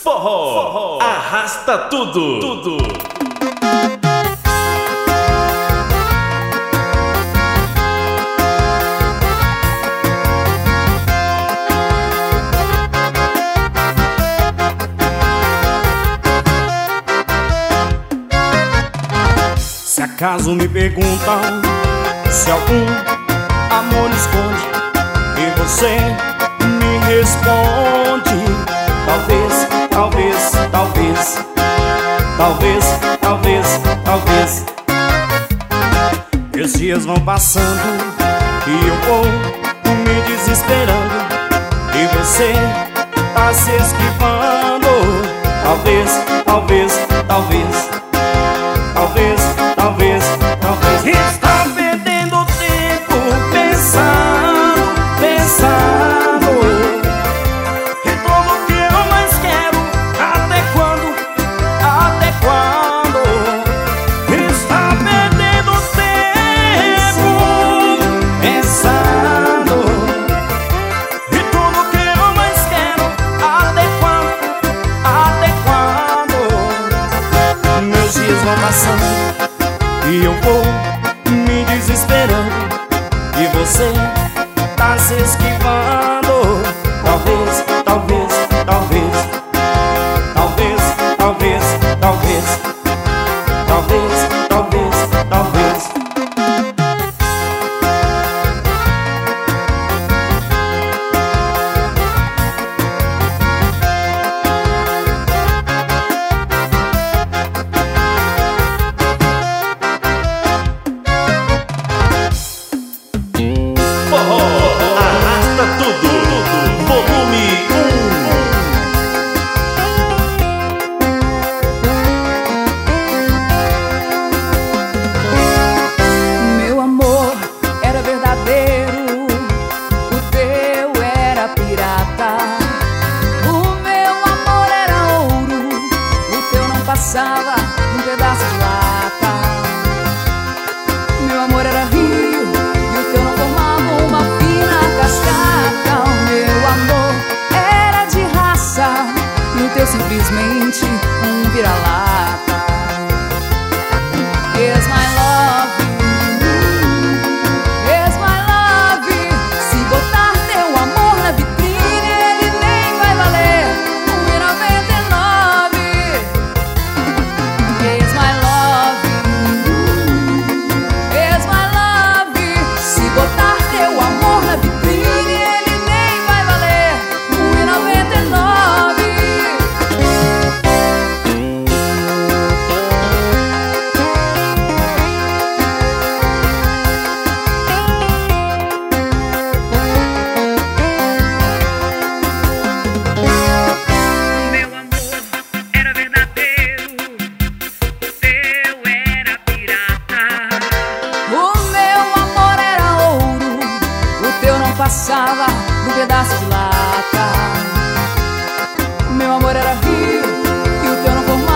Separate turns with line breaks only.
Forró, arrasta tudo.
Se acaso me perguntam se algum amor esconde, e você me responde: talvez, talvez, talvez, talvez, talvez, talvez. Os dias vão passando e eu vou me desesperando, e você tá se esquivando. Talvez, talvez, talvez, talvez, talvez, talvez. Está perdendo tempo pensando, pensando em tudo que eu mais quero. Até quando? Até quando? Está perdendo tempo pensando em tudo que eu mais quero. Até quando? Até quando? Meus dias vão passando e eu vou me desesperando, e você tá se esquivando. Talvez, talvez, talvez, talvez, talvez, talvez, talvez, talvez, talvez.
Passava num pedaço de lata. Meu amor era rio e o teu não formava uma fina cascata. O meu amor era de raça e o teu simplesmente um vira-lata. Here's my love, here's my love. Se botar teu amor na vitrine, ele nem vai valer R$1,99. Here's my love, here's my love. Se botar teu amor na vitrine, ele nem vai valer R$1,99.
Meu amor era verdadeiro, o teu era pirata.
O meu amor era ouro, o teu não passava num pedaço de lata. Meu amor era rio e o teu não formava